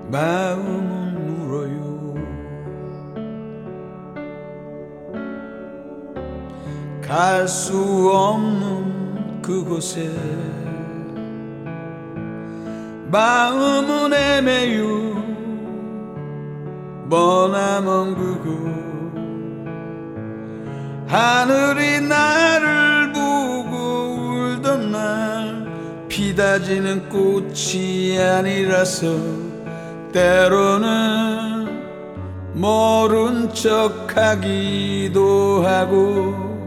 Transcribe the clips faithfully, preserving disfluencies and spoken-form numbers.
마음은 울어요. 갈 수 없는 그곳에 마음은 애매요. 머나먼 그곳 하늘이 나를 보고 울던 날 피다지는 꽃이 아니라서 때로는 모른 척하기도 하고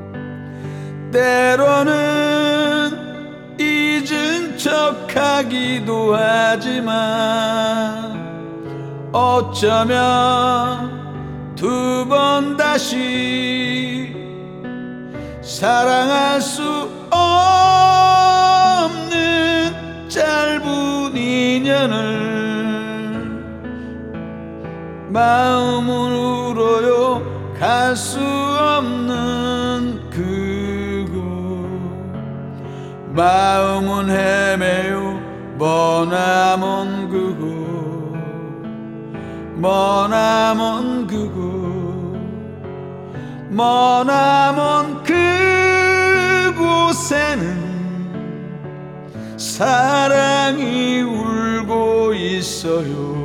때로는 잊은 척하기도 하지만 어쩌면 두 번 다시 사랑할 수 없는 짧은 인연을 마음은 울어요. 갈 수 없는 그곳 마음은 헤매요. 머나먼 그곳 머나먼 그곳 머나먼 그곳에는 사랑이 울고 있어요.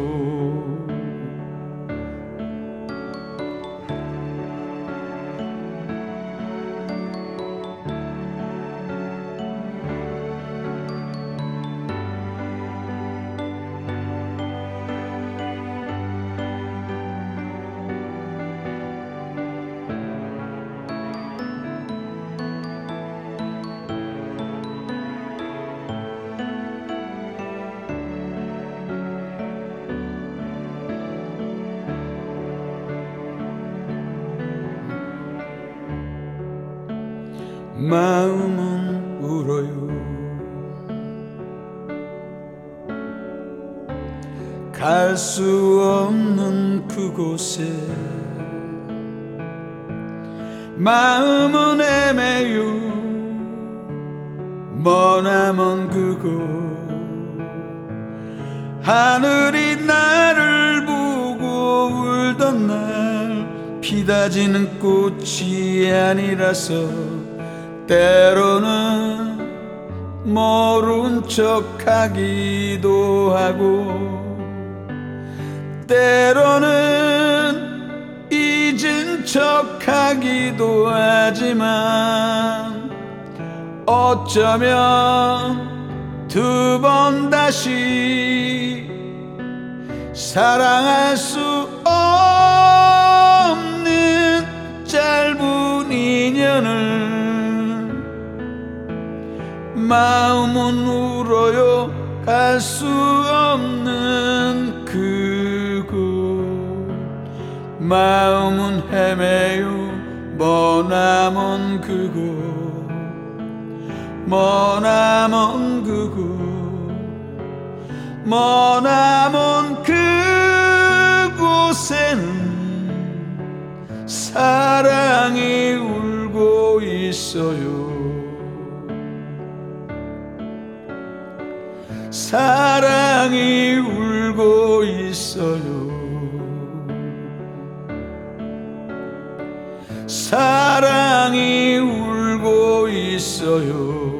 마음은 울어요. 갈 수 없는 그곳에 마음은 애매요. 머나먼 그곳 하늘이 나를 보고 울던 날 피다지는 꽃이 아니라서 때로는 모른 척하기도 하고 때로는 잊은 척하기도 하지만 어쩌면 두 번 다시 사랑할 수 없는 짧은 인연을 마음은 울어요. 갈 수 없는 그곳 마음은 헤매요. 머나먼 그곳 머나먼 그곳 머나먼 그곳에는 사랑이 울고 있어요. 사랑이 울고 있어요. 사랑이 울고 있어요.